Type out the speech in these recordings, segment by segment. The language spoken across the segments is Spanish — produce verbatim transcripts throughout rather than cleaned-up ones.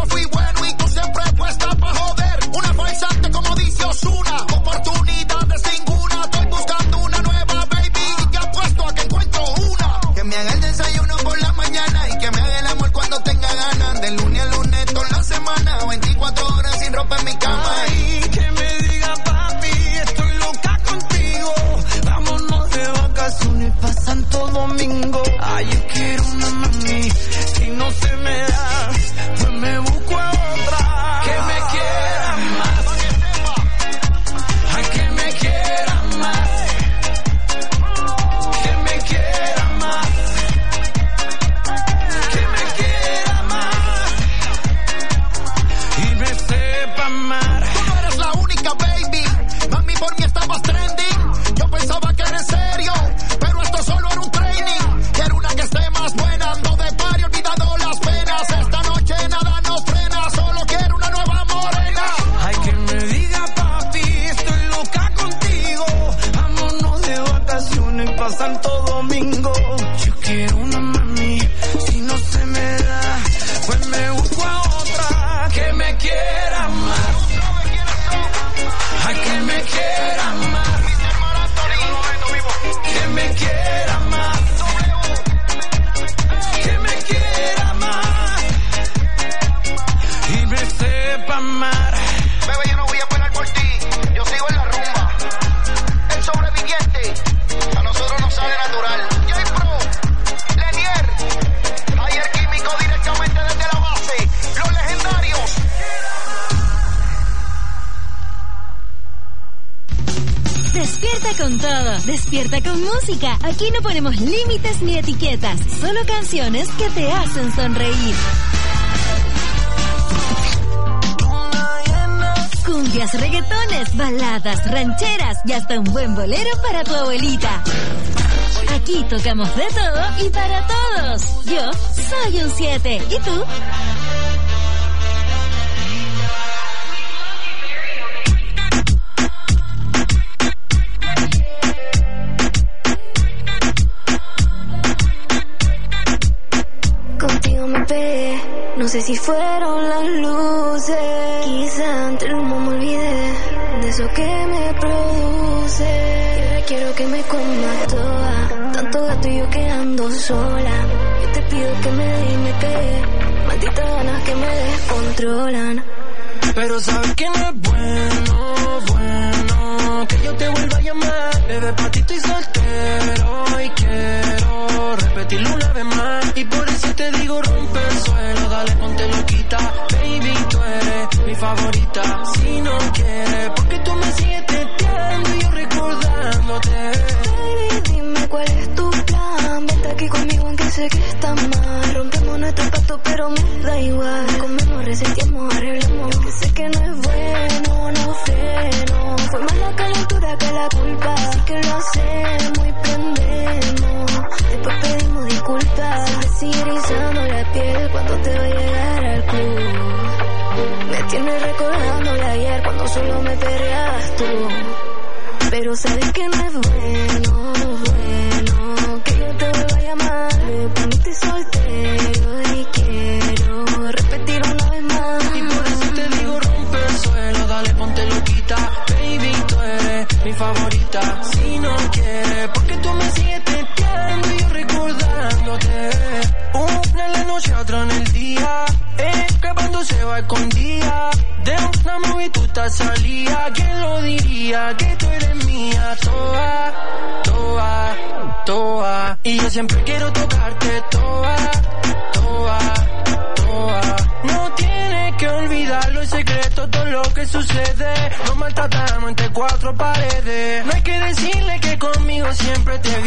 fui bueno y tú siempre puesta pa' joder. Una farsante como dice Ozuna, oportunidades ninguna. Estoy buscando una nueva baby y te apuesto a que encuentro una. Que me haga el desayuno por la mañana y que me haga el amor cuando tenga ganas. De lunes a lunes toda la semana, veinticuatro horas sin ropa en mi cama. Ay, que me diga papi, estoy loca contigo. Vámonos de vacaciones pa' Santo Domingo. Ay, yo quiero una mami, si no se me da, pues me busco a otra. Que me quiera más, ay, que me quiera más, que me quiera más, que me quiera más y me sepa amar. Tú no eres la única baby, mami, por mí estabas trending. Yo pensaba que era en serio, pero esto solo era un training. Quiero una que esté más buena, ando de party, olvidado las penas. Esta noche nada nos frena, solo quiero una nueva morena. Ay, que me diga papi, estoy loca contigo. Vámonos de vacaciones pa' Santo Domingo. Yo quiero una mami, si no se me da, pues me busco a otra. Que me quiera más, ay, que me quiera más, que me quiera más, que me quiera más y me sepa amar. Bebé, yo no voy a esperar por ti, yo sigo en la rumba. El sobreviviente, a nosotros nos sale natural. J-Pro, Lenier, Ayer Químico directamente desde la base, los legendarios. Despierta con todo, despierta con música. Aquí no ponemos límites ni etiquetas, solo canciones que te hacen sonreír. Cumbias, reggaetones, baladas, rancheras y hasta un buen bolero para tu abuelita. Aquí tocamos de todo y para todos. Yo soy un siete. ¿Y tú? Contigo me pegué, no sé si fueron las luces. Quizá entre el humo me olvidé de eso que me produce. Y ahora quiero que me comas toda, tanto gato y yo quedando sola. Yo te pido que me dé y me pegue, malditas ganas que me descontrolan. Pero sabes que no es bueno, bueno que yo te vuelva a llamar. Bebé, pa' ti estoy soltero y quiero repetirlo una vez más. Y por eso te digo rompe el suelo, dale ponte loquita. Baby, tú eres mi favorita. Si no quieres, porque tú me sigues teteando y yo recordándote. Baby, dime cuál es tu plan. Vente aquí conmigo aunque sé que está mal. Rompemos nuestro pacto pero me da igual. Comemos, resentimos, arreglamos. Que sé que no es bueno, no freno. Fue más la calentura que la culpa. Así que lo hacemos y prendemos. Después pedimos disculpas. Me sigue erizando la piel cuando te va a llegar al club. Me tienes recordando de ayer cuando solo me perreabas tú. Pero sabes que no es bueno, bueno que yo te vuelva a llamar. Me poniste soltero y quiero repetir una vez más. Y por eso te digo rompe el suelo, dale ponte loquita. Baby, tú eres mi favorita. Si no quieres, porque tú me sigues teteando y yo recordándote. Una en la noche, otra en el día. Escapándose va escondida. De una movie tú estás salida. ¿Quién lo diría? Que tú eres mía. Toa, toa, toa. Y yo siempre quiero tocarte toa, toa, toa. No tienes que olvidarlo, el secreto, todo lo que sucede. Nos maltratamos entre cuatro paredes. No hay que decirle que conmigo siempre te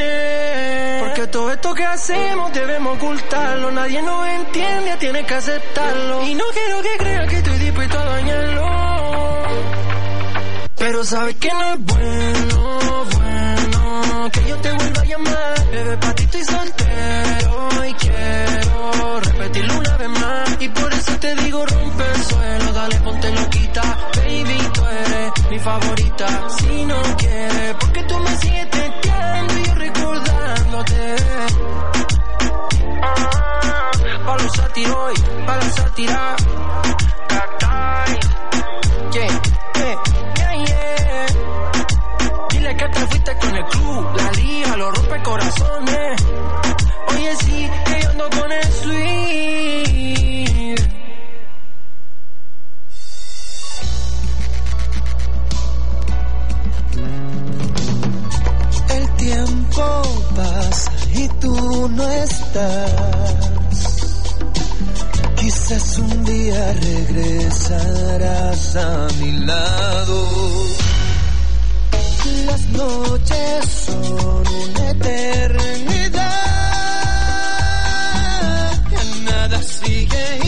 viene. Porque todo esto que hacemos debemos ocultarlo. Nadie nos entiende, tienes que aceptarlo. Y no quiero que creas que estoy dispuesto a dañarlo. Pero sabes que no es bueno, bueno que yo te vuelva a llamar. Bebé, pa' ti estoy soltero y quiero repetirlo una vez más. Y por eso te digo rompe el suelo, dale ponte loquita. Baby, tú eres mi favorita. Si no quieres, porque tú me sigues teteando y yo recordándote. Ah, pa' los tiró y para la sátira. Yeah, yeah, yeah, yeah. Dile que te fuiste con el club, la liga, lo rompe corazones. Oye, sí, que yo ando con el sweet. El tiempo pasa y tú no estás. Quizás un día regresarás a mi lado. Las noches son una eternidad. Ya nada sigue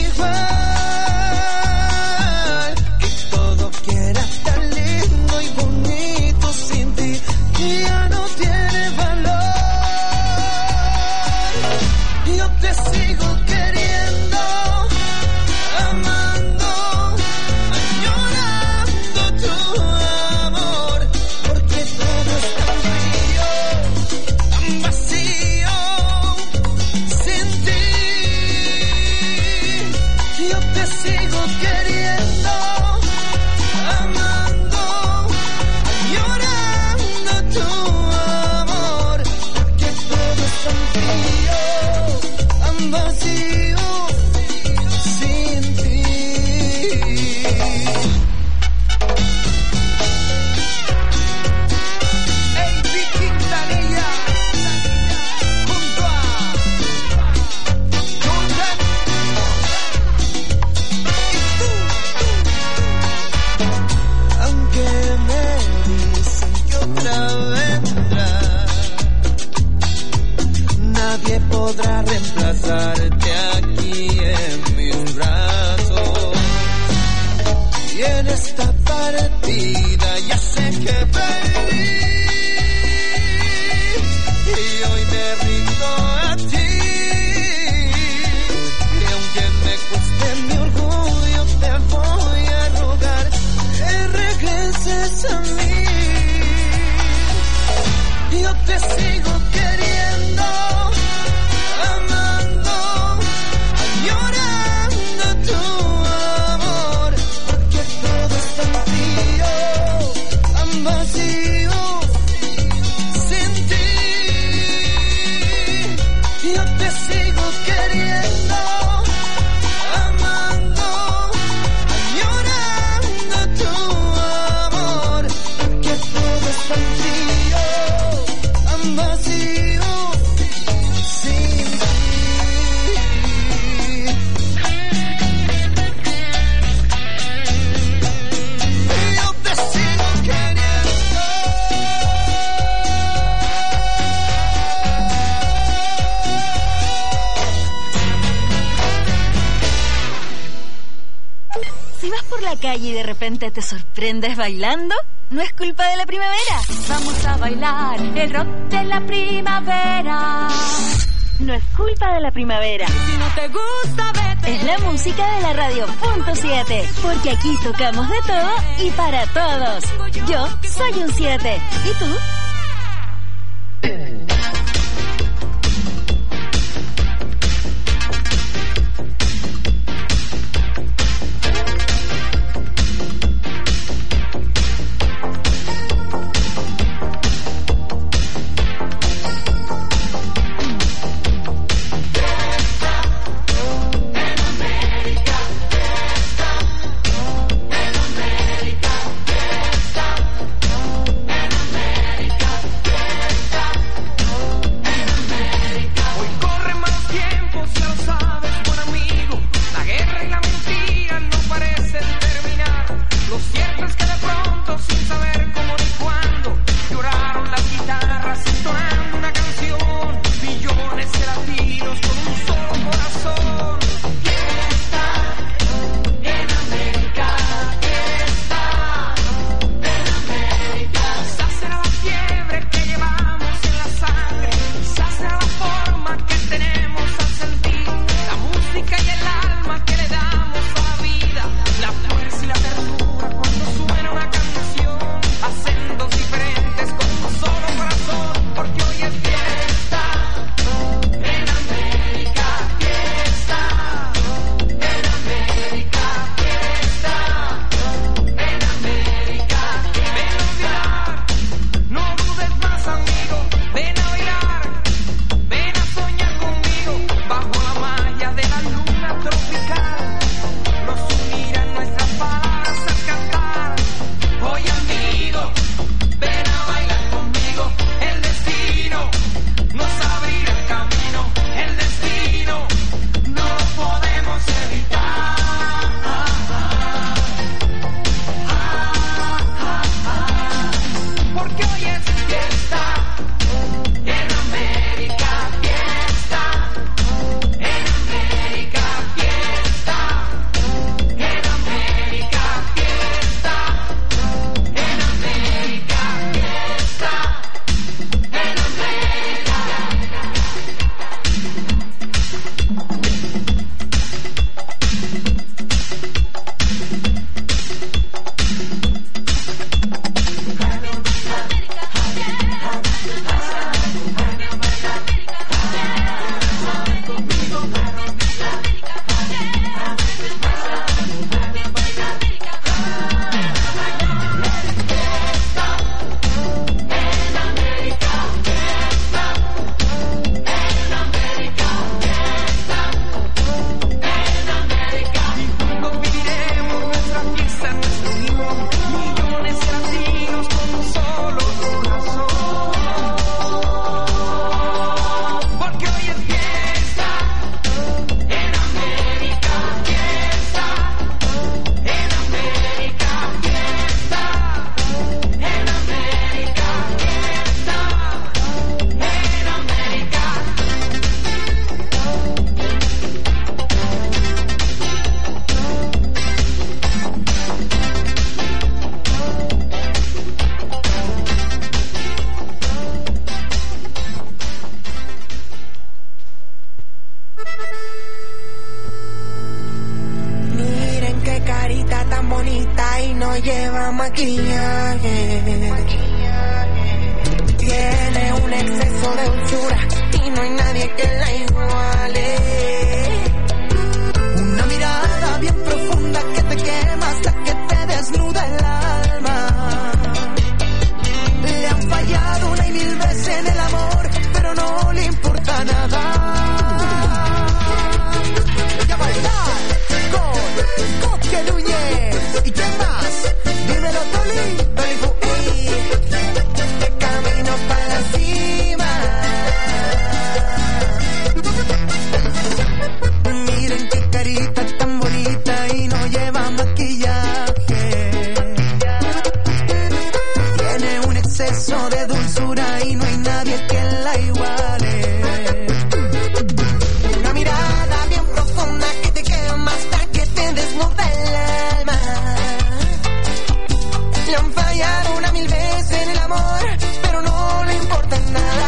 igual. Y todo que era tan lindo y bonito sin ti ya no tiene valor. Yo te sigo queriendo, amando, añorando tu amor, porque todo es tan frío, tan vacío, sin ti. Yo te sigo queriendo, amando, añorando tu amor, porque todo es tan frío, tan vacío, sin ti. Hey, Vicky Quintanilla, junto a Jordan. Y tú, aunque me dicen que otra vendrá, nadie podrá reemplazarte aquí en mis brazos. Y en esta partida ya sé que perdí. Y hoy me rindo a ti. Y aunque me cueste mi orgullo, te voy a rogar que regreses a mí. Yo te sigo queriendo, amando, añorando tu amor, porque todo es tan frío, tan vacío, sin ti. Yo te sigo queriendo, amando, añorando tu amor, porque todo es tan frío, tan vacío, sin ti. Yo te sigo queriendo. Si vas por la calle y de repente te sorprendes bailando, no es culpa de la primavera. Vamos a bailar el rock de la primavera. No es culpa de la primavera. Si no te gusta, vete. Es la música de la radio punto siete, porque aquí tocamos de todo y para todos. Yo soy un siete. ¿Y tú? América. lleva maquillaje. Tiene un exceso de dulzura y no hay nadie que la iguale. Una mirada bien profunda que te quema hasta que te desnuda el alma. Le han fallado una y mil veces en el amor, pero no le importa nada. Voy a bailar con Coque Núñez. ¿Y quién más? Dímelo, Toli. Toli Fuey. De camino para la cima. Miren qué carita tan bonita y no lleva maquillaje. Tiene un exceso de dulzura y no hay nadie que la iguale. Una mirada bien profunda que te quema hasta que te desnuda el alma. Le han fallado una mil veces en el amor, pero no le importa nada.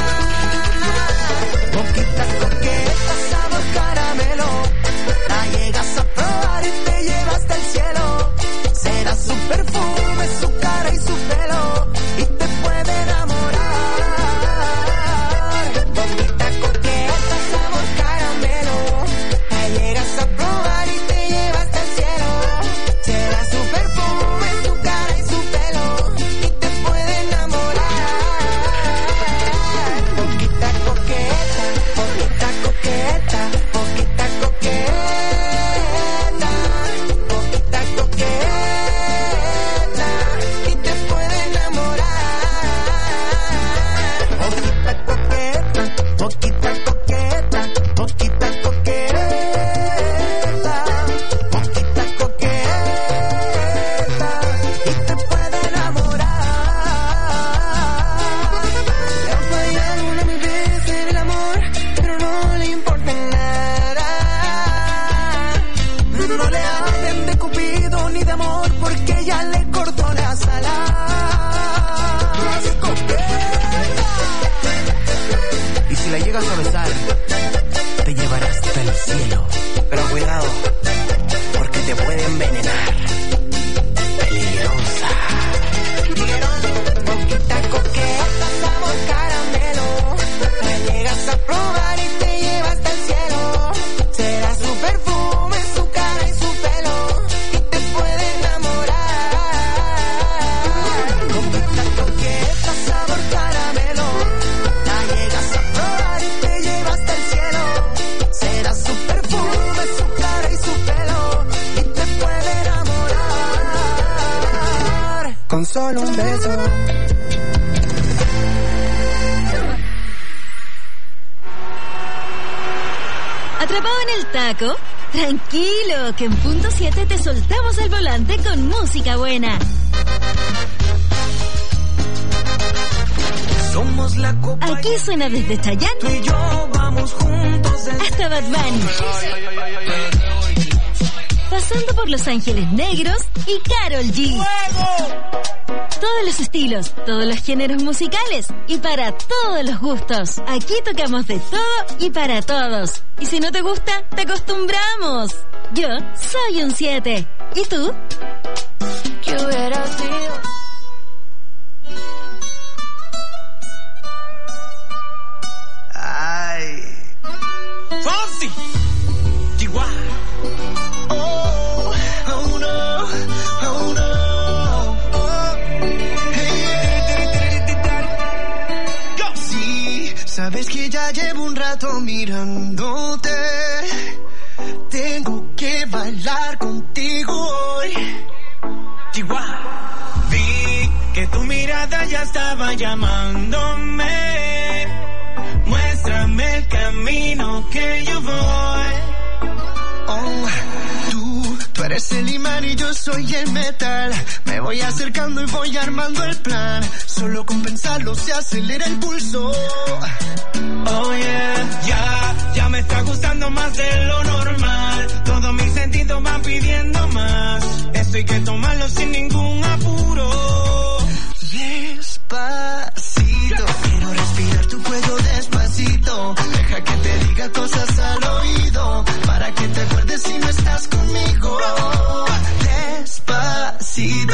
Boquita coqueta, sabor caramelo, la llegas a probar y te lleva hasta el cielo. Será su perfume, su cara y su pelo, y te puede enamorar. Boquita coqueta, sabor caramelo, la llegas a probar y te lleva hasta el cielo. Será su perfume, su cara y su pelo, y te puede enamorar. Boquita coqueta, boquita coqueta, boquita coqueta, boquita coqueta, y te puede enamorar. Boquita coqueta, boquita coqueta, boquita coqueta, boquita coqueta, y te puede enamorar. Le han fallado una mil veces en el amor, pero no le importa nada. No le hablen de Cupido ni de amor, porque ya le cortó las alas. Y si la llegas a besar, te llevará hasta el cielo. Pero cuidado, porque te puede envenenar. Peligrosa. Boquita coqueta, sabor caramelo, la llegas a probar y te lleva hasta el cielo. Será su perfume, su cara y su pelo, y te puede enamorar. Boquita coqueta, sabor caramelo, la llegas a probar y te lleva hasta el cielo. Será su perfume, su cara y su pelo, y te puede enamorar. Con solo un beso. ¿Atrapado en el taco? Tranquilo, que en punto siete te soltamos el volante con música buena. Somos la copa. Aquí suena desde Tú Chayanne y yo vamos juntos desde hasta Bad Bunny, pasando por Los Ángeles Negros y Karol G. Todos los estilos, todos los géneros musicales y para todos los gustos. Aquí tocamos de todo y para todos. Y si no te gusta, te acostumbramos. Yo soy un siete. ¿Y tú? ¿Qué hubiera sido? Ay. Fonsi. Chihuahua. Oh, oh no, oh no. Oh. Hey. Go. Sí, sabes que ya llevo un rato mirándote. Tengo que bailar contigo hoy. Chihuahua. Vi que tu mirada ya estaba llamándome. Muéstrame el camino que yo voy. Oh, tú, tú eres el imán y yo soy el metal. Me voy acercando y voy armando el plan. Solo con pensarlo se acelera el pulso. Oh yeah, ya, ya me está gustando más de lo normal. Todos mis sentidos van pidiendo más. Esto hay que tomarlo sin ningún apuro. Despacito, quiero respirar tu cuello despacito. Deja que te diga cosas al oído, para que te acuerdes si no estás conmigo. Despacito,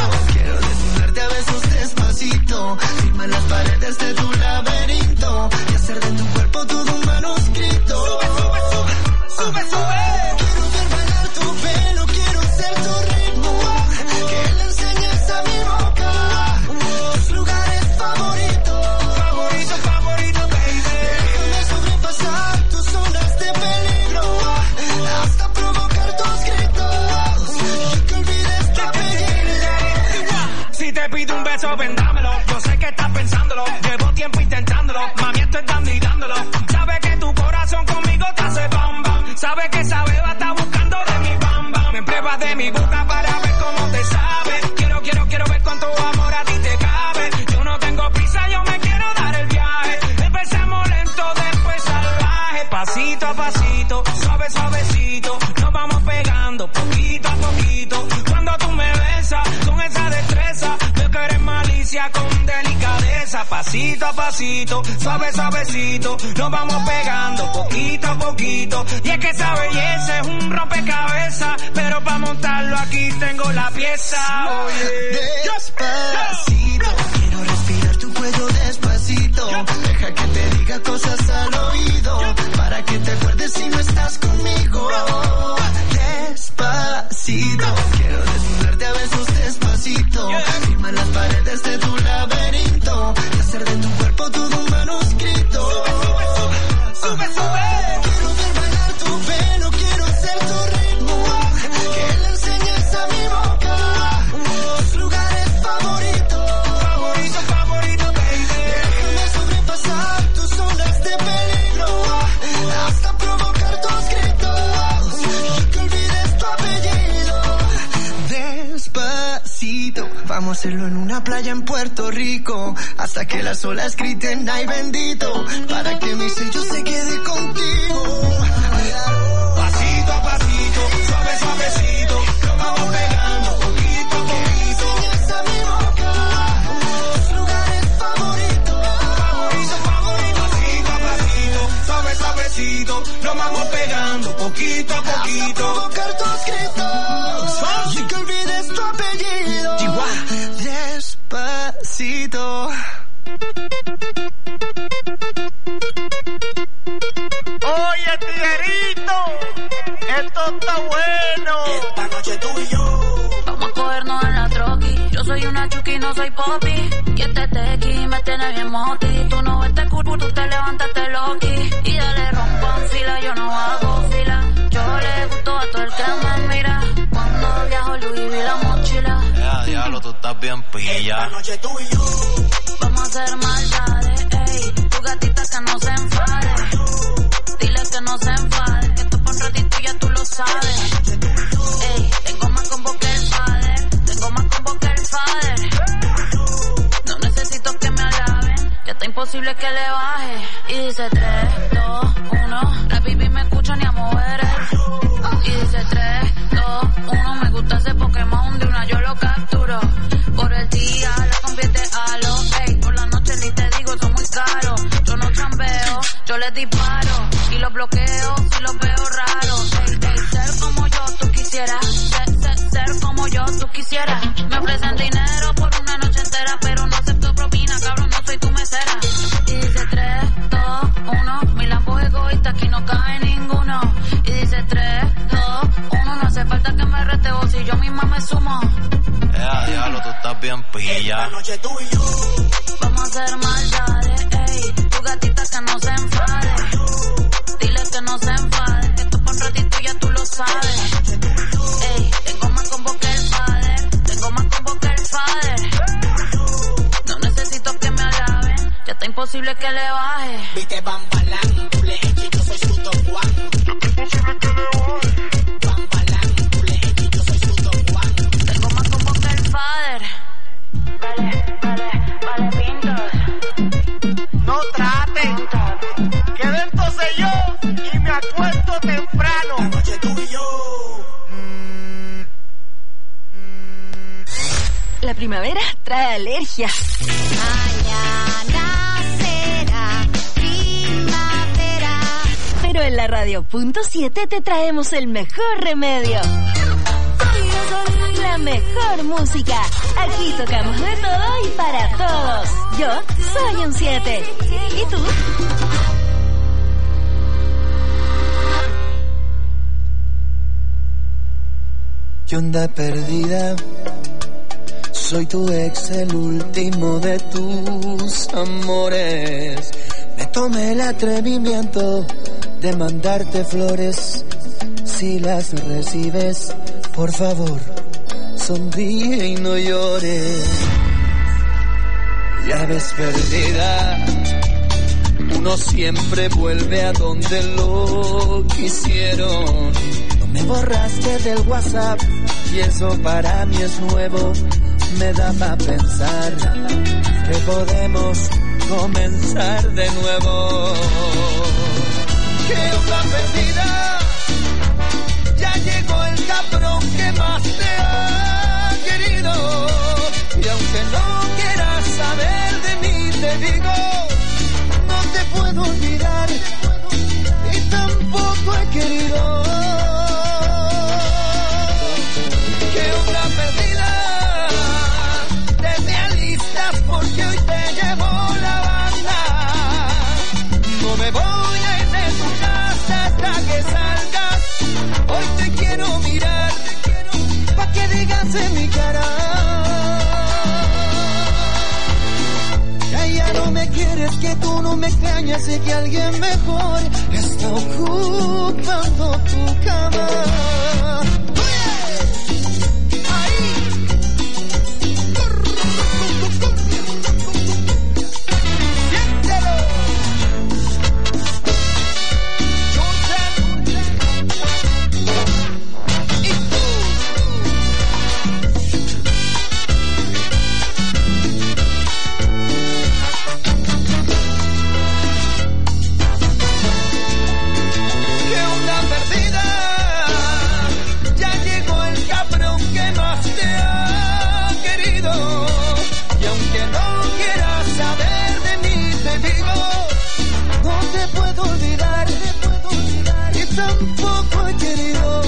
eso ven, dámelo. Yo sé que estás pensándolo, llevo tiempo intentándolo. Mami, estoy dando y dándolo. Sabes que tu corazón conmigo te hace bam bam. Sabes que esa beba está buscando de mi bam bam. Me pruebas de mi boca para ver cómo te sabe. Quiero, quiero, quiero ver cuánto amor a ti te cabe. Yo no tengo prisa, yo me quiero dar el viaje. Empecemos lento, después salvaje. Pasito a pasito, suave, suavecito. Nos vamos pegando poquito a poquito. Cuando tú me besas con esa destreza, veo que eres malicia con delicadeza. Pasito a pasito, suave, suavecito. Nos vamos pegando poquito a poquito. Y es que esa belleza es un rompecabezas, pero para montarlo aquí tengo la pieza. Oye, despacito, quiero respirar tu cuello despacito. Deja que te diga cosas al oído, para que te acuerdes si no estás conmigo. Despacito, quiero desnudarte a besos despacito. Firma las paredes de tu laberinto y hacer de tu cuerpo todo un manuscrito. Sube, sube, sube. Quiero ver bailar tu pelo, quiero ser tu ritmo. Que le enseñes a mi boca tus lugares favoritos. Favorito, favorito, baby. Déjame sobrepasar tus zonas de peligro hasta provocar tus gritos y que olvides tu apellido. Despacito, vamos a hacerlo en una playa en Puerto Rico hasta que las olas griten ay bendito, para que mi sello se quede contigo. Pasito a pasito, suave, suavecito. Nos vamos pegando poquito a poquito. Enseñas a mi boca tus lugares favoritos. Favorito, favorito. Pasito a pasito, suave, suavecito. Nos vamos pegando poquito a poquito. Hasta provocar tus gritos y que olvides tu apellido. Despacito. Oye, tiguerito, esto está bueno. Esta noche tú y yo vamos a cogernos en la troqui. Yo soy una chuki, no soy popi. Y este tequi me tiene bien moti. Tú no ves este curvo, tú te levantaste loqui. Y dale rompan fila, yo no hago fila. Yo le gusto a todo el que me mira. Cuando viajo Louis vi la mochila. Ya, diablo, tú estás bien pilla. esta noche tú y yo Vamos a hacer maldades, ey. Tu gatita que no se enfade. Dile que no se enfade. Que esto por un ratito ya tú lo sabes. Ey, tengo más combo que el father. Tengo más combo que el father. No necesito que me alaben. Ya está imposible que le baje. Y dice tres, dos, uno. La baby me escucha ni a mover el. Y dice tres, dos, uno. Me gusta ese Pokémon de una yo lo capturo. Por el día la convierte a lo. Ey, por la noche ni te digo, son muy caros. Yo no chambeo, yo les disparo. Y los bloqueo si los veo raros. Ey, ey, ser como yo tú quisieras. Ser, ser, ser como yo tú quisieras. Me ofrecen dinero por una noche entera, pero no acepto propina, cabrón, no soy tu mesera. Y dice tres, dos, uno. Mi lambo es egoísta, aquí no cae ninguno. Y dice tres, dos, uno. No hace falta que me rete vos si yo misma me sumo. Ya, diablo, tú estás bien pilla. esta noche tú y yo Vamos a hacer maldades, ey. Tu gatita que no se enfade. Dile que no se enfade. Que esto por un ratito ya tú lo sabes. Ey, tengo más combo que el father. Tengo más combo que el father. No necesito que me alaben. Ya está imposible que le baje. viste bambalán, tú le eches, yo soy su Don Juan. Bambalán, tú le eches, yo soy su Don Juan. Tengo más combo que el father. Vale, vale, vale, pintos. No traten, que dentro sé yo y me acuesto temprano. Esta noche tú y yo La primavera trae alergia. Mañana será primavera. Pero en la radio punto siete te traemos el mejor remedio. La mejor música. Aquí tocamos de todo y para todos. Yo soy un siete. ¿Y tú? ¿Qué onda perdida? Soy tu ex, el último de tus amores. Me tomé el atrevimiento de mandarte flores. Si las recibes, por favor, sonríe y no llores. llaves perdida. Uno siempre vuelve a donde lo quisieron. No me borraste del WhatsApp y eso para mí es nuevo. Me da para pensar que podemos comenzar de nuevo. Que onda perdida, ya llegó el cabrón que más te ha querido. Y aunque no quieras saber de mí, te digo, no te puedo olvidar y tampoco he querido. Que onda perdida, te me alistas porque hoy te llevo la banda. No me voy a ir de tu casa hasta que salgas. Hoy te quiero mirar pa' que digas en mi cara. Ya no me quieres, que tú no me extrañas y que alguien mejor está ocupando tu cama. Tampoco he querido.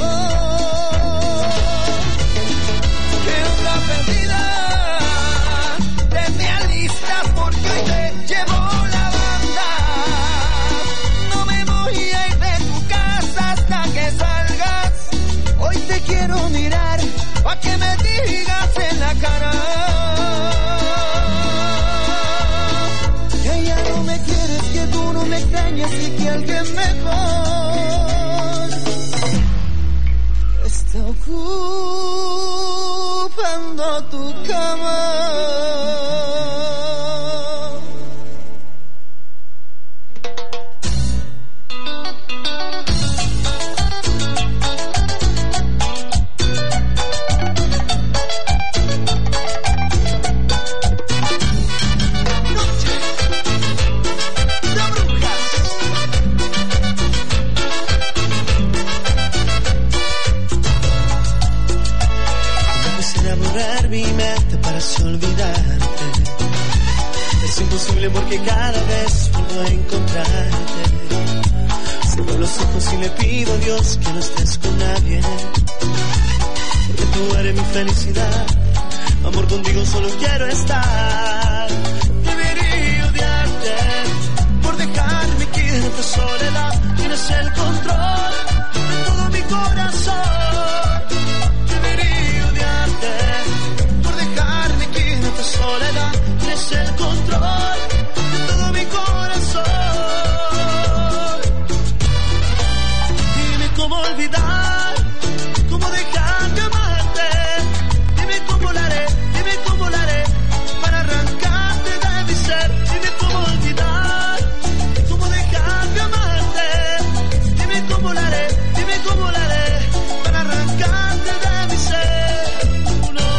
Que onda perdida, te me alistas porque hoy te llevo la banda. No me voy a ir de tu casa hasta que salgas. Hoy te quiero mirar pa' que me digas en la cara que ya no me quieres, que tú no me extrañas y que alguien mejor está ocupando tu cama. Porque cada vez vuelvo a encontrarte. Cierro los ojos y le pido a Dios que no estés con nadie. Porque tú eres mi felicidad. Amor, contigo solo quiero estar. Debería odiarte por dejarme aquí en esta soledad. Tienes el control de todo mi corazón. Debería odiarte por dejarme aquí en esta soledad. Tienes el control. Cómo olvidar, cómo dejar de amarte. Dime cómo lo haré, dime cómo lo haré para arrancarte de mi ser. Dime cómo olvidar, cómo dejar de amarte. Dime cómo lo haré, dime cómo lo haré para arrancarte de mi ser. No, no.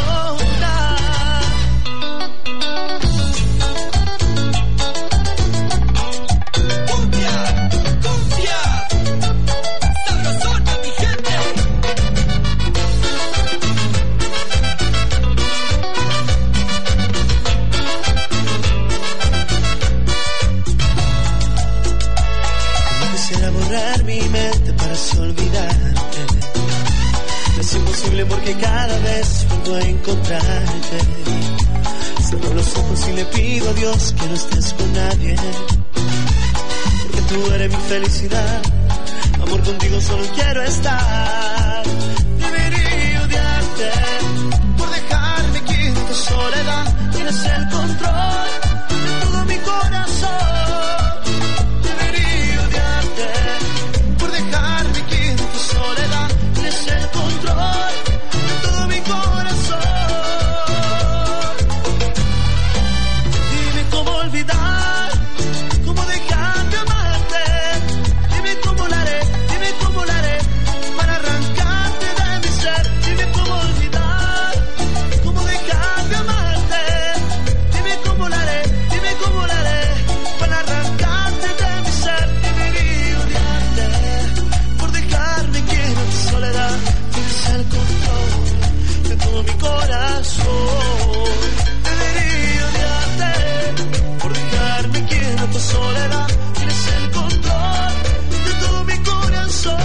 Cumbia, cumbia. Mi mente para así olvidarte. Es imposible porque cada vez vuelvo a encontrarte. Cierro los ojos y le pido a Dios que no estés con nadie. Porque tú eres mi felicidad. Amor, contigo solo quiero estar. Debería odiarte por dejarme aquí en tu soledad. Tienes el control de todo mi corazón. Control de todo mi corazón. todo mi corazón. Debería odiarte por dejarme quieto tu soledad. Tienes el control de todo mi corazón.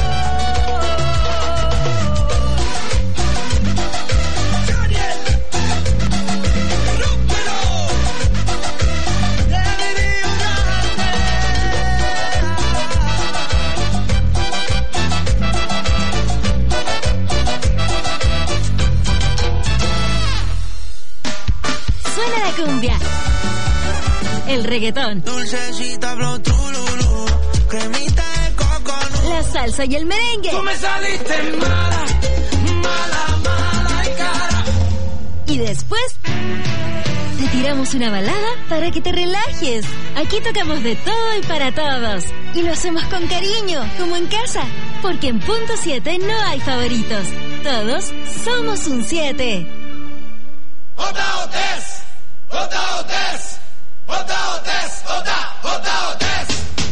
Suena la cumbia, el reggaetón, Dulcecita, blow, trululú, cremita de coconut, la salsa y el merengue. Tú me saliste mala, mala, mala y cara. Y después te tiramos una balada para que te relajes. Aquí tocamos de todo y para todos. Y lo hacemos con cariño, como en casa. Porque en Punto siete no hay favoritos. Todos somos un siete. Ota Otes, Ota Otes, Ota Otes, Ota, Ota Otes.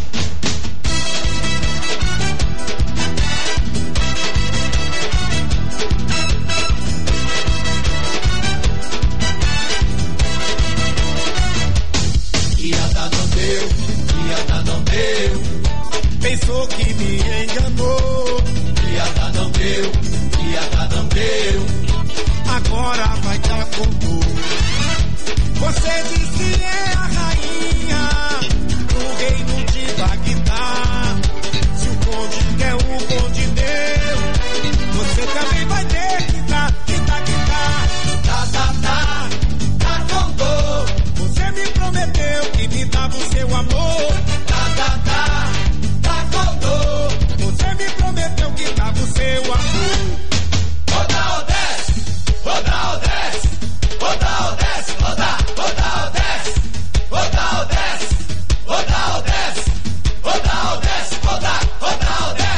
Iata não deu, Iata não deu. Pensou que me enganou. Iata não deu, Iata não deu. Agora vai dar com dor. Você diz que é a rainha do reino de Bagdá. Se o conde quer o conde deu, você também vai ter que dar, que dar, que dar. Tá, tá, tá, tá com dor. Você me prometeu que me dava o seu amor. Tá, tá, tá, tá com dor. Você me prometeu que dava o seu amor. Roda o dez, roda o dez, roda o dez, roda, roda o dez, roda o dez, roda o dez, roda o dez, roda, roda o dez.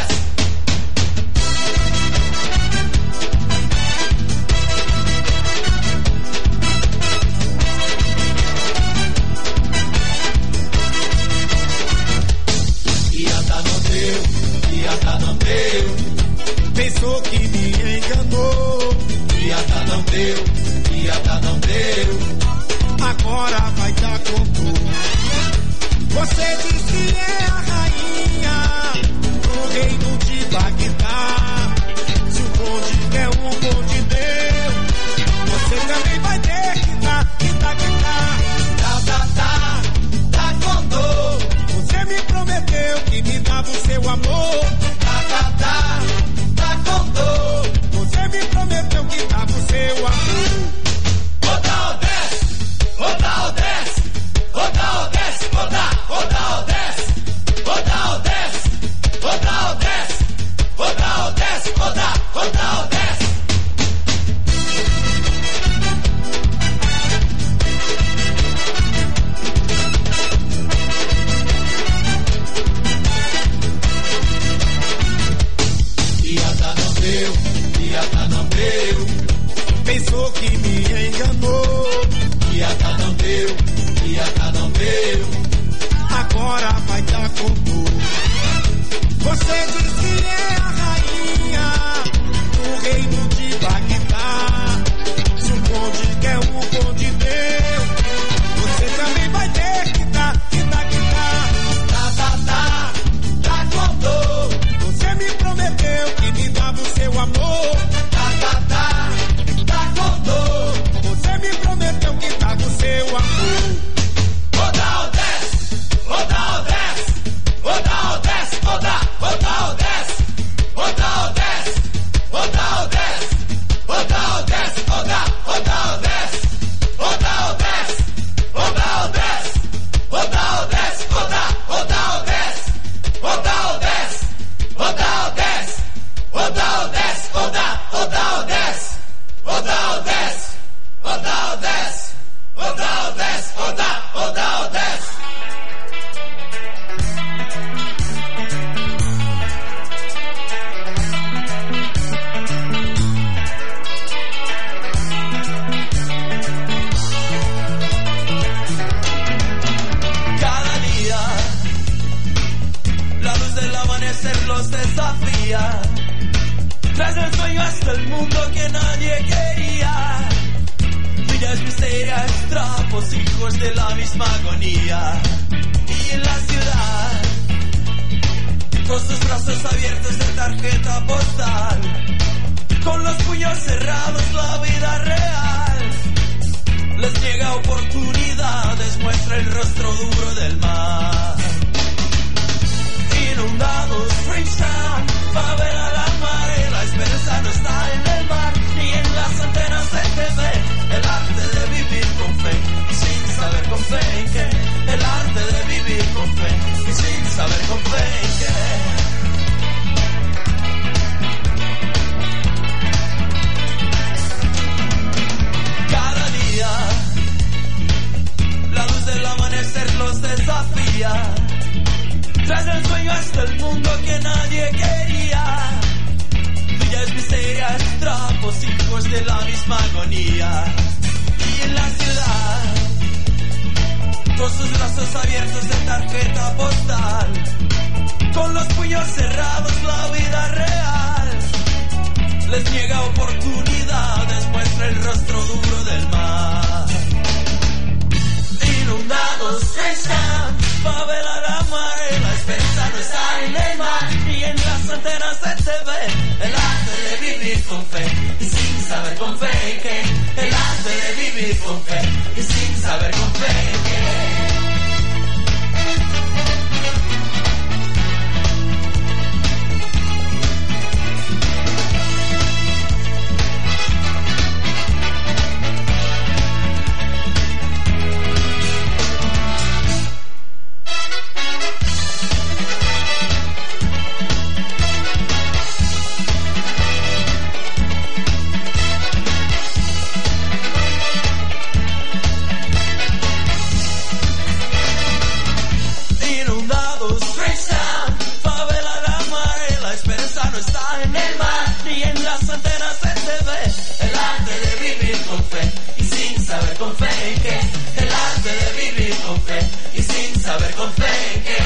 Iata não deu, Iata não deu. Pensou que me enganou. Iata não deu, Iata não deu. Agora vai dar com dor. Você diz que é a rainha do reino de Bagdá. Se o conde quer o conde deu, você também vai ter que dar, que dar, que dar. Tá, tá, tá, tá com dor. Você me prometeu que me dava o seu amor. Tá, tá, tá, tá com dor. Você me prometeu que dava o seu amor. Roda o dez, roda o dez, roda o dez, roda, roda o dez, roda o dez, roda o dez, roda o dez, roda, roda o dez. Iata não deu, Iata não deu. Pensou que me enganou. Iata não deu, Iata não deu. Agora vai dar com dor. Você diz que é a rainha do reino de Bagdá. Se o conde quer o conde deu, você também vai ter que dar, que dar, que dar. Tá, tá, tá, tá com dor. Você me prometeu que me dava o seu amor. Tá, tá, tá, tá com dor. Você me prometeu que dava o seu amor. Roda o dez, roda o dez, roda o dez, roda, roda o dez, roda o dez, roda o dez, roda o dez, roda, roda o dez, roda o dez, roda o dez, roda o dez, roda, roda o dez, roda o dez, roda o dez, roda o dez, roda, roda o dez, roda o dez, roda o dez, roda o dez, roda, roda o dez. Cada día la luz del amanecer los desafía. Tras el sueño hasta el mundo quiere que nadie quería. Villas misterias, trapos, hijos de la misma agonía. Y en la ciudad, con sus brazos abiertos de tarjeta postal, con los puños cerrados, la vida real les niega oportunidades, muestra el rostro duro del mar. Inundados, Freetown, favela la mar, la esperanza no está en el mar, ni en las antenas de T V. El arte de vivir con fe, y sin saber con fe en qué. El arte de vivir con fe, y sin saber con fe en qué. La luz del amanecer los desafía. Tras el sueño hasta el mundo que nadie quería. Villas misterias, trapos, hijos de la misma agonía. Y en la ciudad, con sus brazos abiertos de tarjeta postal, con los puños cerrados, la vida real les niega oportunidades, muestra el rostro duro del mar. Inundados están, favela la mar, la esperanza no está en el mar, ni en las antenas de T V. El arte de vivir con fe, y sin saber con fe en qué. El arte de vivir con fe, y sin saber con fe en qué. Con fe en qué, el arte de vivir con fe, y sin saber con fe en qué.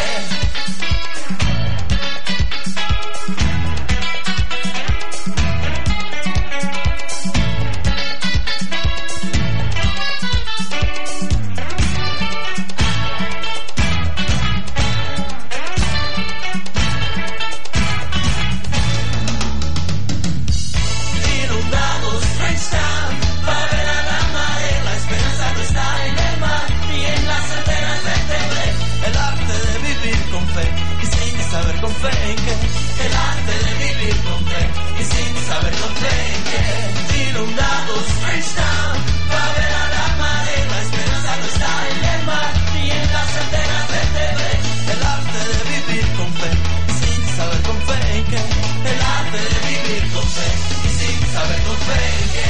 Con fe en que, el arte de vivir con fe, y sin saber con fe en que. Inundados, Freetown, favela la mar, la esperanza no está en el mar, ni en las antenas de T V. El arte de vivir con fe, y sin saber con fe en que. El arte de vivir con fe, y sin saber con fe en que.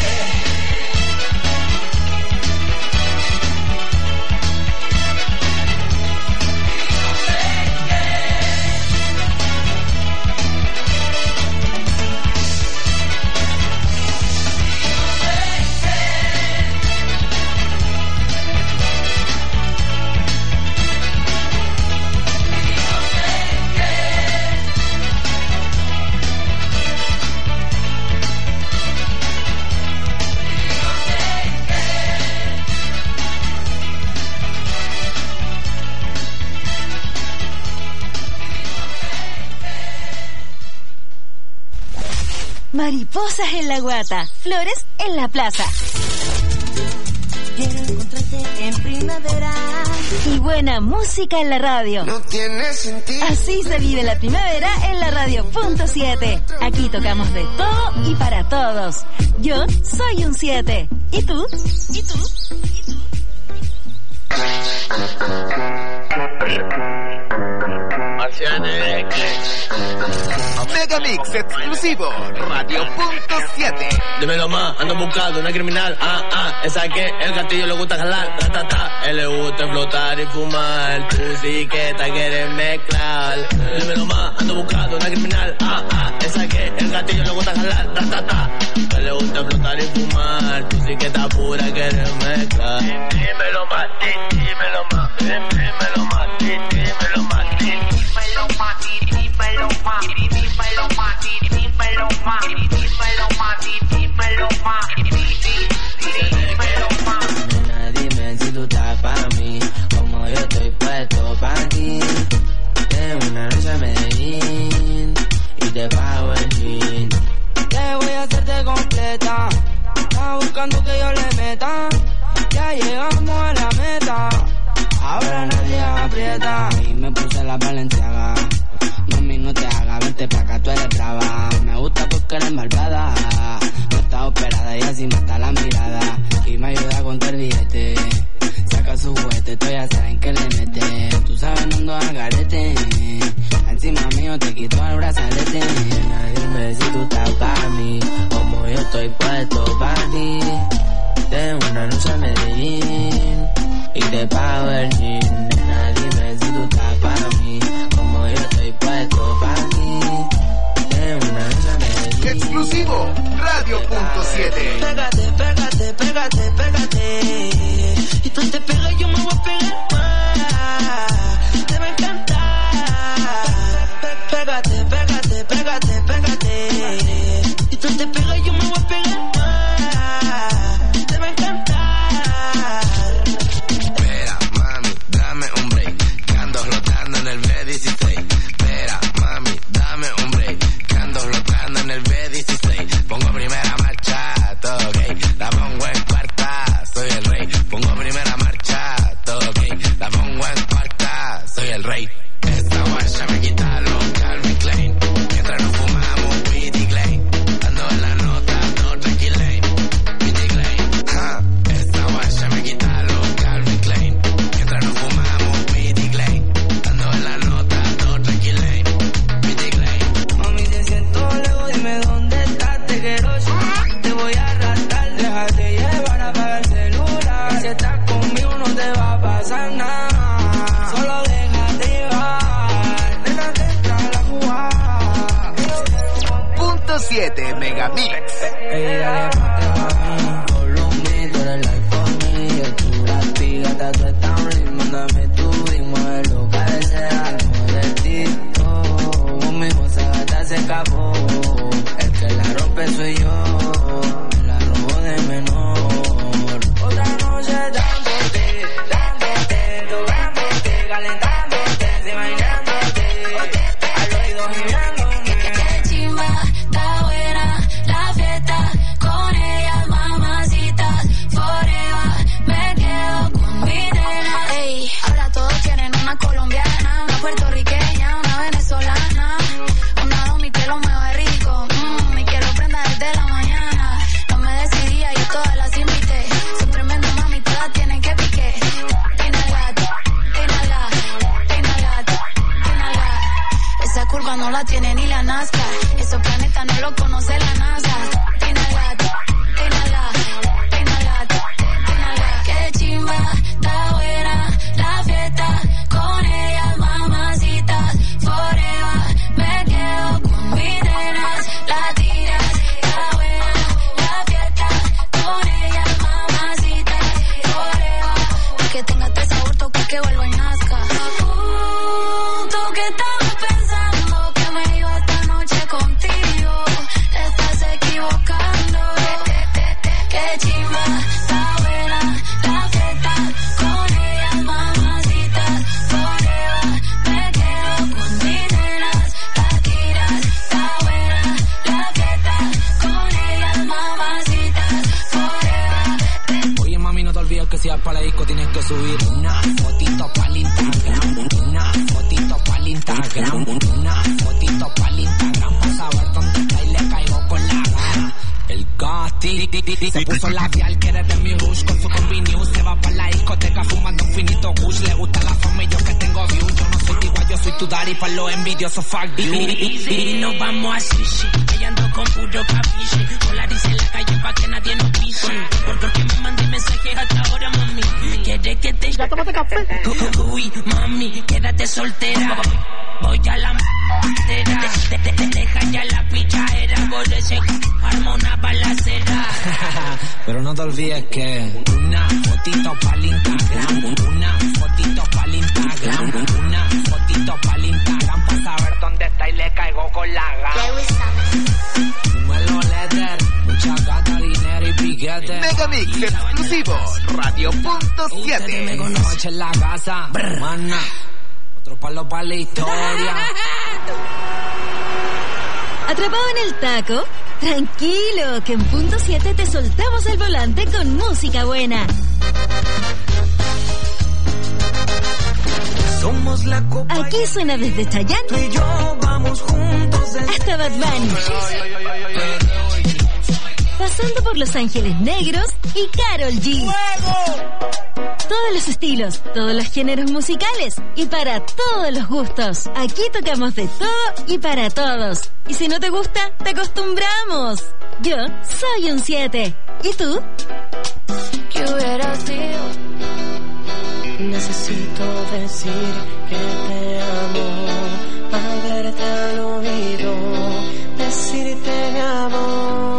Mariposas en la guata, flores en la plaza. Quiero encontrarte en primavera. Y buena música en la radio. No tiene sentido. Así se vive la primavera en la radio punto siete. Aquí tocamos de todo y para todos. Yo soy un siete. ¿Y tú? ¿Y tú? ¿Y tú? Megamix exclusivo, Radio punto siete. Dímelo más, ando buscando una criminal, ah, ah, esa que el gatillo le gusta jalar, ta, ta, ta. Él le gusta flotar y fumar, tú sí que te quieres mezclar. Dímelo más, ando buscando una criminal, ah, ah, esa que el gatillo le gusta jalar, ta, ta, ta. Él le gusta flotar y fumar, tú sí que estás pura, quieres mezclar. Dímelo más, dímelo más, dímelo más, dímelo más, dímelo más, dímelo más, dímelo más, dímelo más, dímelo más, dímelo anda buscando que yo le meta. Ya llegamos a la meta. Ahora nadie aprieta. Y me puse la Balenciaga. Mami, no te hagas, vente pa' acá, tú eres brava. Me gusta porque eres malvada. No está operada y así mata la mirada. Y me ayuda a contar billete. Saca su juguete, tú ya saben que le mete. Tú sabes, no ando al garete. Encima mío te quito el brazalete. Dime si tú estás para mí, como yo estoy puesto para ti. Tengo una noche en Medellín y te pago el jean. Nena, dime si tú estás para mí, como yo estoy puesto para ti. Tengo una noche en Medellín. Exclusivo Radio punto siete. Pégate, pégate, pégate, pégate. Y tú te pegas, yo me voy a pegar más. Te va a encantar. Pégate, pégate, pégate, pégate. Y tú te pegas, yo me voy a pegar más. Te va a encantar. Espera, mami, dame un break, que ando flotando en el B dieciséis. Espera, mami, dame un break, que ando flotando en el B dieciséis. Pongo primera marcha, todo ok, la pongo en cuarta, soy el rey. Pongo primera marcha, todo ok, la pongo en cuarta, soy el rey. Esta guacha me quita los Calvin Klein, mientras nos fumamos Witty Klein. Ando en la nota, no tranquilane, Witty Klein. Ja, esta guacha me quita los Calvin Klein, mientras nos fumamos Witty Klein. Ando en la nota, no tranquilane, Witty Klein. Mami, te siento lejos, dime dónde estás, te quiero yo. Te voy a arrastrar, déjate llevar, apaga el celular. Si estás conmigo no te va a pasar nada, solo déjate llevar, déjate entrar a jugar. Punto siete Megamix. Ey, dale, ponte mami, Colombia, tú eres like for me. Yo tú la piga, tú estás un ritmo, mándame tu ritmo, es lo que desea, algo de ti. Oh, conmigo esa gata se escapó, el que la rompe soy yo, la robo de menor. Otra noche dándote, dándote, tocándote, calentándote, se bailándote, al oído gimiéndome. Qué chimba, está buena la fiesta, con ellas mamacitas, forever, me quedo con mi nena. Ey, ahora todos quieren una colombiana, una puertorriqueña, una venezolana, una domi que lo mueve rico, mmm, y quiero prenda desde la mañana. No me decidía, yo todas las invité, son tremendas mami, todas tienen que pique. Inhala, inhala, inhala, inhala. Esa curva no la tiene ni la Nazca, esos planetas no lo conoce la NASA. Inhala, inhala, inhala, inhala. Qué chimba, está buena la fiesta, con ellas mamacitas, forever, me quedo con mis nenas, latinas. Está buena la fiesta, con ellas mamacitas, forever, que tenga este sabor, toca que vuelva y nazca. Uh, tú que estabas pensando que me iba esta noche contigo, te estás equivocando. Qué chimba, está buena la fiesta, con ellas mamacitas, forever, me quedo con mis nenas, latinas. Está buena la fiesta, con ellas mamacitas, forever. Oye mami, no te olvides que si vas para la disco tienes que subir una fotito para el Instagram, una fotito para el Instagram, una fotito para el Instagram, para saber dónde está y le caigo con la gana. El Gasti se puso labial, quiere de mi rush con su combi news, se va para la discoteca fumando un finito kush, le gusta la fama y yo que tengo views, yo no soy tu igual, yo soy tu daddy para los envidiosos, fuck you. Y nos vamos a sushi, ella ando con puro capiche, polarice en la calle pa' que nadie nos pise, porque me mandé mensajes hasta ahora mami, quiere que te... Ya tómate café. Uy, mami, quédate soltera, voy a la m***era, te, te, te deja ya la pichadera, por ese arma una balacera. Pero no te olvides que una fotito para el Instagram, una fotito para el Instagram, una fotito para el Instagram, para saber dónde está y le caigo con la gana. Número letter, mucha gata, dinero y piquete. Megamix exclusivo Radio punto siete. Me conoce en la casa, mana. Otro palo para la historia. ¿Atrapado en el taco? Tranquilo, que en punto siete te soltamos el volante con música buena. Somos la copa. Aquí suena desde Chayanne. Tú y yo vamos juntos desde hasta Bad Bunny. Pasando por Los Ángeles Negros y Karol G. ¡Fuego! Todos los estilos, todos los géneros musicales y para todos los gustos. Aquí tocamos de todo y para todos. Y si no te gusta, te acostumbramos. Yo soy un siete. ¿Y tú? ¿Qué hubiera sido? Necesito decir que te amo, hablarte al oído, decirte mi amor.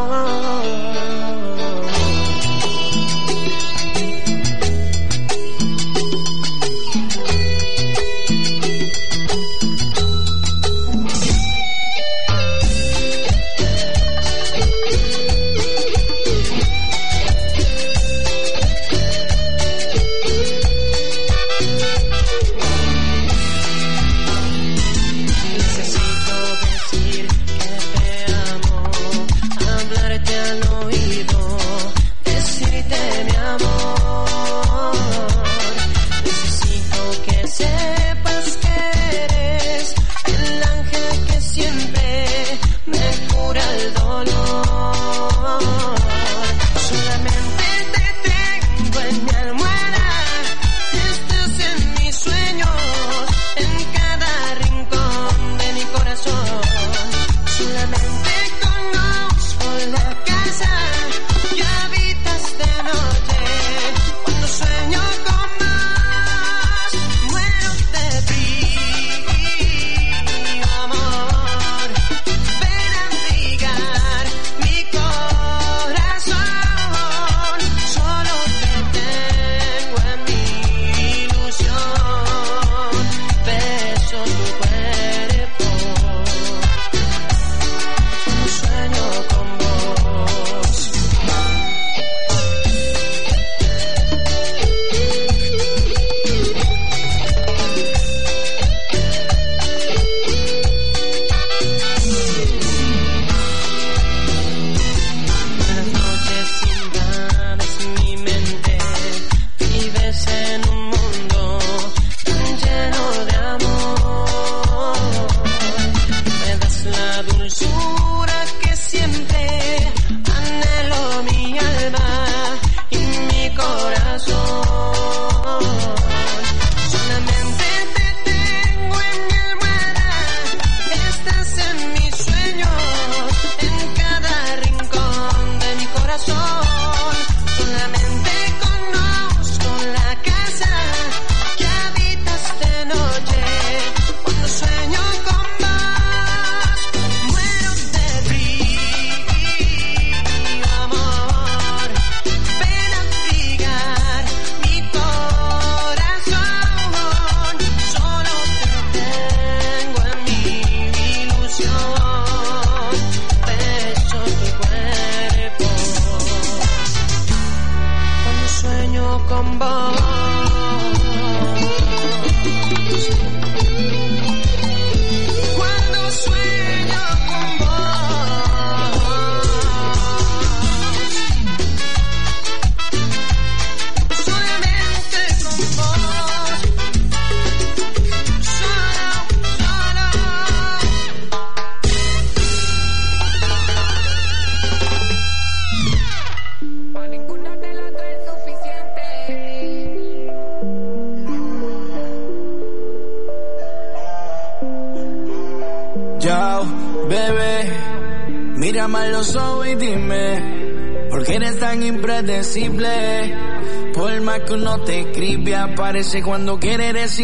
Por más que uno te escribe, aparece cuando quiere, eres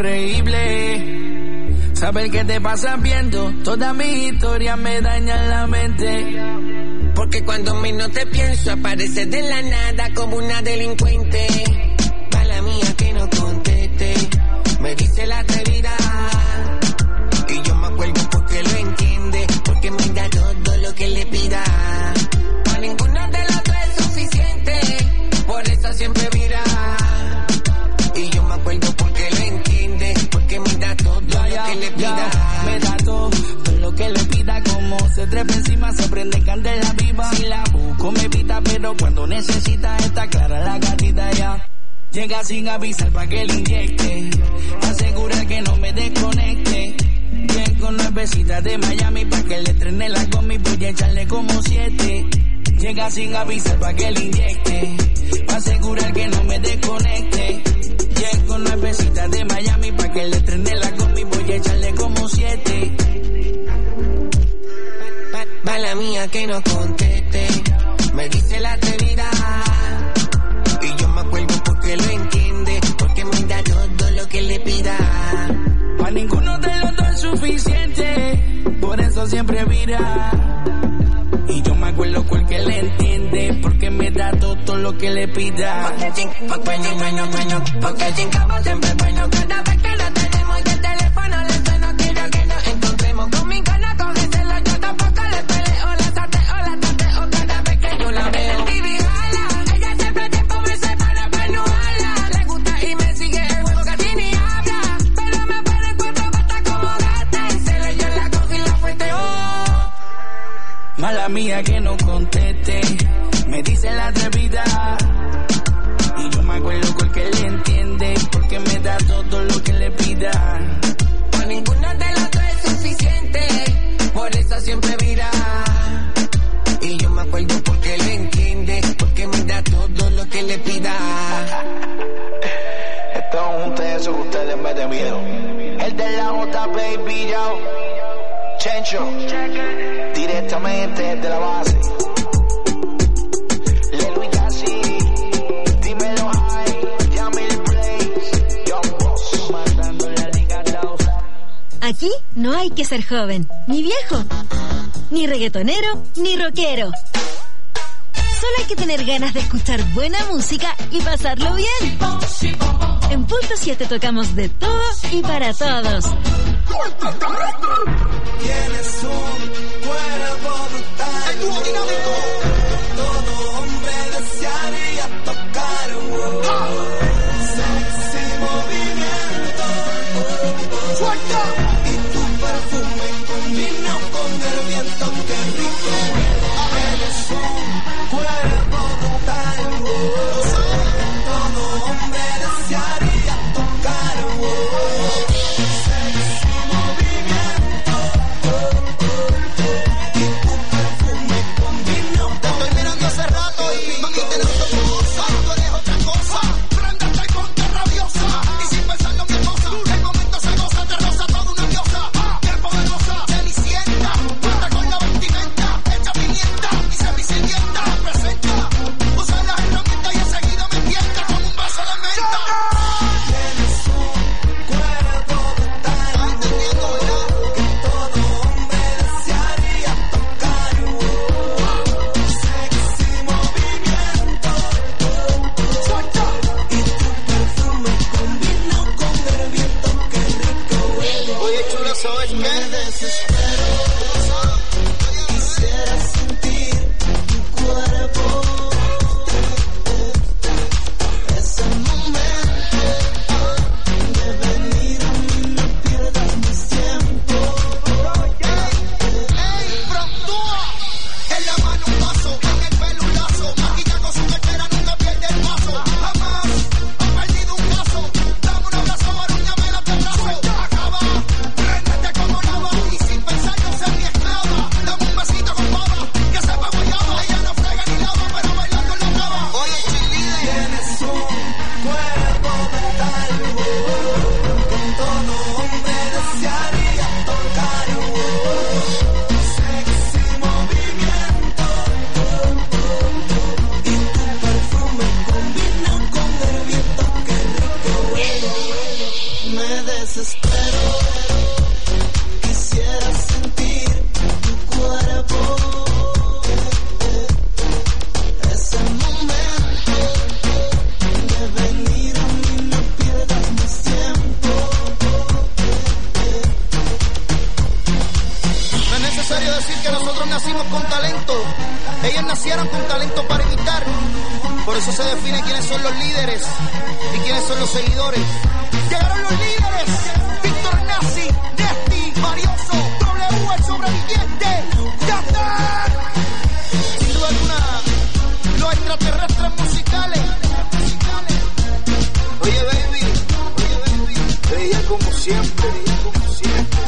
incorregible. Saber que te pasas viendo toda mi historia me daña la mente. Porque cuando menos te pienso, apareces de la nada como una delincuente. Mala mía que no conteste, me dice la realidad. Y yo me acuerdo porque lo entiende, porque me da todo lo que le pida. A ninguno de los dos es suficiente, por eso siempre mira. Y yo me acuerdo porque lo entiende, porque me da todo ya, lo que le pida. Ya, me da todo, todo lo que le pida. Como se trepa encima, se prende pero cuando necesita está clara la gatita ya. Llega sin avisar pa' que le inyecte, asegura que no me desconecte. Llego nuevecita de Miami pa' que le estrene la gomi, voy a echarle como siete. Llega sin avisar pa' que le inyecte, asegurar que no me desconecte. Llego nuevecita de Miami pa' que le estrene la gomi, voy a echarle como siete. Mala mía que no conteste, me dice la atrevida. Y yo me acuerdo porque lo entiende, porque me da todo lo que le pida. Pa' ninguno de los dos es suficiente, por eso siempre vira. Y yo me acuerdo porque le entiende, porque me da todo lo que le pida. Porque ching, porque bueno, bueno, bueno, porque chingamos siempre bueno. Cada vez que lo tenemos y el teléfono le suena, quiero que nos encontremos. Con mi gana cógeselo, yo tampoco le peleo. La sateo, la tateo, cada vez que yo la veo. Ella siempre tiempo me separa para no hablar. Le gusta y me sigue el juego casi ni habla. Pero me pone cuatro patas como gata. Y se le yo la cojo y la fueteo. Mala mía que no conteste, me dice la atrevida. Y yo me acuerdo porque le entiende, porque me da todo lo que le pida. Para ninguno de los dos es suficiente, por eso siempre vira. Y yo me acuerdo porque le entiende, porque me da todo lo que le pida. Estamos juntos en eso que ustedes les mete miedo. El de la J, baby, yo. Chencho, directamente desde la base. Lelo y Casi, dímelo high, Yamil Blaze, Young Boss, matando la liga causa. Aquí no hay que ser joven, ni viejo, ni reggaetonero, ni rockero. Solo hay que tener ganas de escuchar buena música y pasarlo bien. En Punto siete tocamos de todo y para todos. Tienes un cuerpo brutal, todo hombre desearía tocar un sexy movimiento. Suelta. Y tu perfume combina con el viento, qué rico. Eres un cuerpo brutal, todo hombre desearía tocar un sexy movimiento. Y tu perfume combina. Te estoy mirando hace rato y mami te noto tu cosa. Tú eres otra cosa, préndete y ponte rabiosa. Y sin pensarlo mi esposa, el momento se goza, te roza toda una diosa. Qué poderosa, cenicienta, cuenta con la vestimenta, hecha pimienta y semicilienta. Presenta, usa las herramientas y enseguida me tienta con un vaso de menta. Tienes un cuerpo brutal, ¿Estás entendiendo, verdad? que todo hombre desearía tocar un sexy movimiento. Suelta. Y tu perfume combina con el viento, qué rico huele. Oye, chula, ¿sabes qué? Me desespero, quisiera sentir tu cuerpo. Ese momento de venir a mí, no pierdas más tiempo. ¡Ey, frontúa! En la mano un vaso, en el pelo un lazo. Maquilla con su cartera, nunca pierde el paso. Jamás ha perdido un caso. Dame un abrazo, arúñame la terrazo. Acaba, préndete como lava. Y sin pensarlo ser mi esclava. Dame un besito con baba, que sepa guayaba. Ella no frega ni lava, pero bailando la brava. Oye, chilide. Tienes un cuerpo brutal, que todo hombre desearía tocar un sexy movimiento. Y tu perfume combina con el viento, qué rico huele. Me desespero, quisiera sentir tu cuerpo. Ese momento de venir a mí, no pierdas más tiempo. No es necesario decir que nosotros nacimos con talento. Ellos nacieron con talento para imitar. Por eso se define quiénes son los líderes y quiénes son los seguidores. Llegaron los líderes. Víctor Nazi, Nesti, Marioso, W, el sobreviviente. ¡Ya está! Sin duda alguna, lo ha extraterrestres musicales. Oye, baby, oye, baby, bella como siempre, bella como siempre.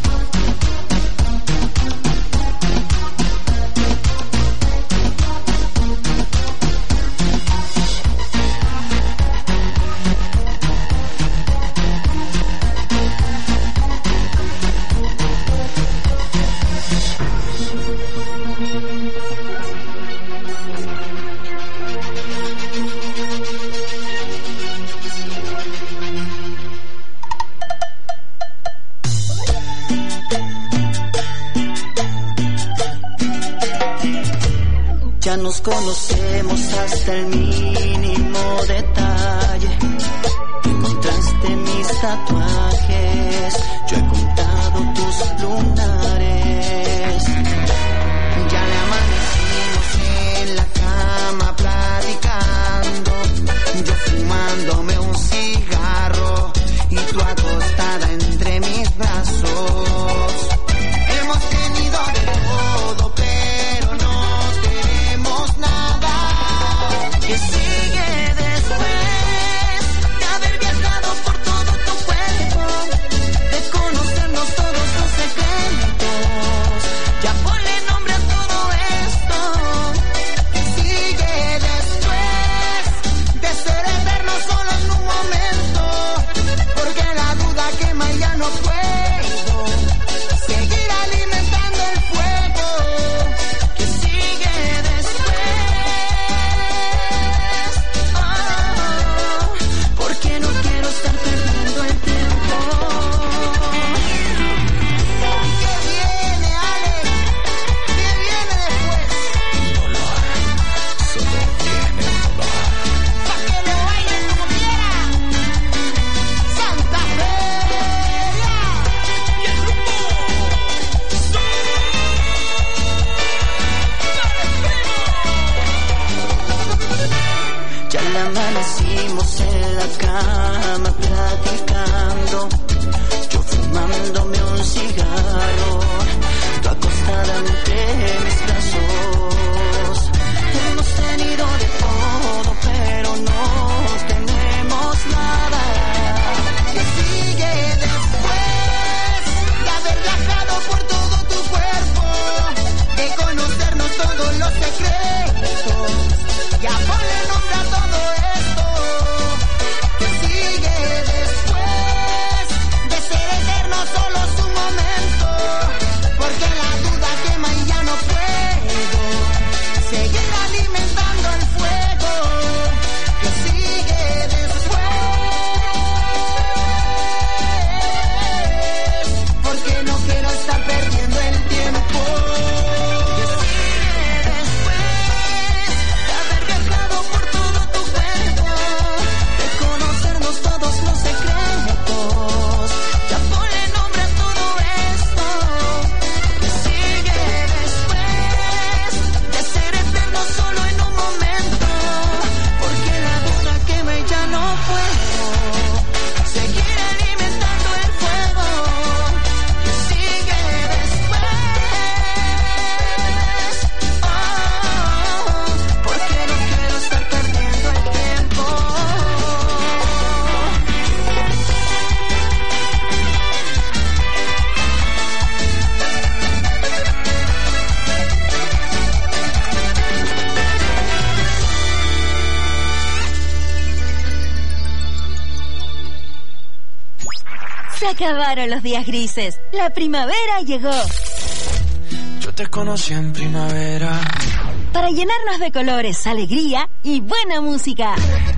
Ya nos conocemos hasta el mínimo detalle. Encontraste mis tatuajes, yo he contado tus lunares. Ya le amanecimos en la cama platicando, yo fumándome un cigarro y tú acostada entre mis brazos. Hemos tenido de todo, pero no tenemos nada. Que sigue después de haber viajado por todo tu cuerpo, de conocernos todos los secretos. Ya ponle nombre a todo esto. Que sigue después de ser eterno solo en un momento, porque la duda quema y ya no puedo seguir alimentando el fuego. Que sigue después, oh, porque no quiero estar perdiendo el tiempo. ¿Qué viene, Alex? ¿Qué viene después? Dolor, solo viene el dolor. Pa' que lo bailen como quieran. Santa Feria y el grupo Ya la amanecimos en la cama platicando, yo fumándome un cigarro, tú acostada entre mis brazos. Hemos tenido de todo, pero no tenemos nada. Que sigue después de haber viajado por todo tu cuerpo, de conocernos todos los secretos. Ya ponle nombre a todo esto. Que sigue después de ser eterno solo es un momento, porque la duda quema y ya no puedo seguir alimentando el fuego. Que sigue después, porque no quiero estar perdiendo el tiempo. Que sigue después de haber viajado por todo tu cuerpo, de conocernos todos los secretos. Ya ponle nombre a todo esto. Que sigue después de ser eterno solo en un momento, porque la duda quema y ya no puedo seguir alimentando el fuego. Que sigue después, oh, porque no quiero estar perdiendo el tiempo. Se acabaron los días grises. La primavera llegó. Yo te conocí en primavera. Para llenarnos de colores, alegría y buena música.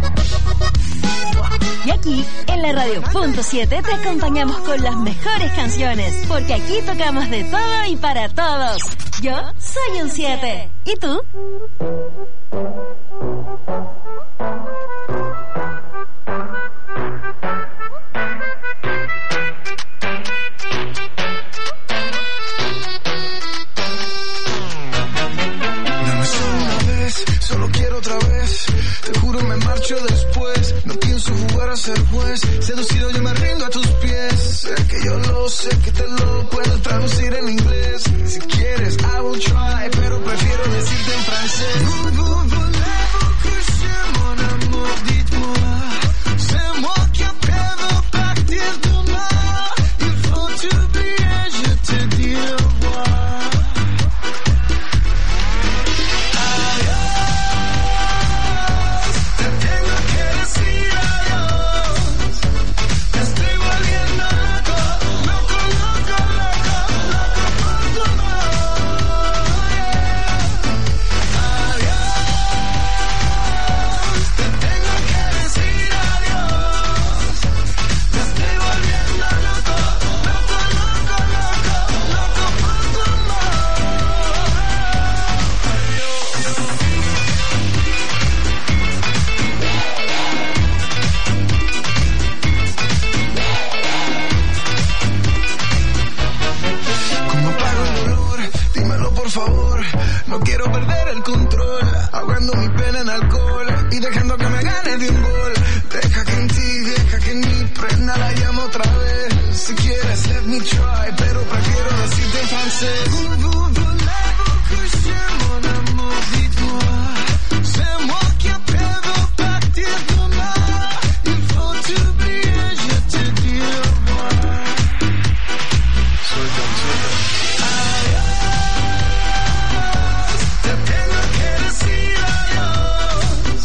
Y aquí, en la Radio Punto siete, te acompañamos con las mejores canciones, porque aquí tocamos de todo y para todos. Yo soy un siete. ¿Y tú? Solo quiero otra vez, te juro me marcho después. No pienso jugar a ser juez, seducido yo me rindo a tus pies. Sé que yo lo sé, que te lo puedo traducir en inglés. Si quieres, I will try, pero prefiero decirte en francés. Voulez-vous, voulez-vous alcohol y dejando que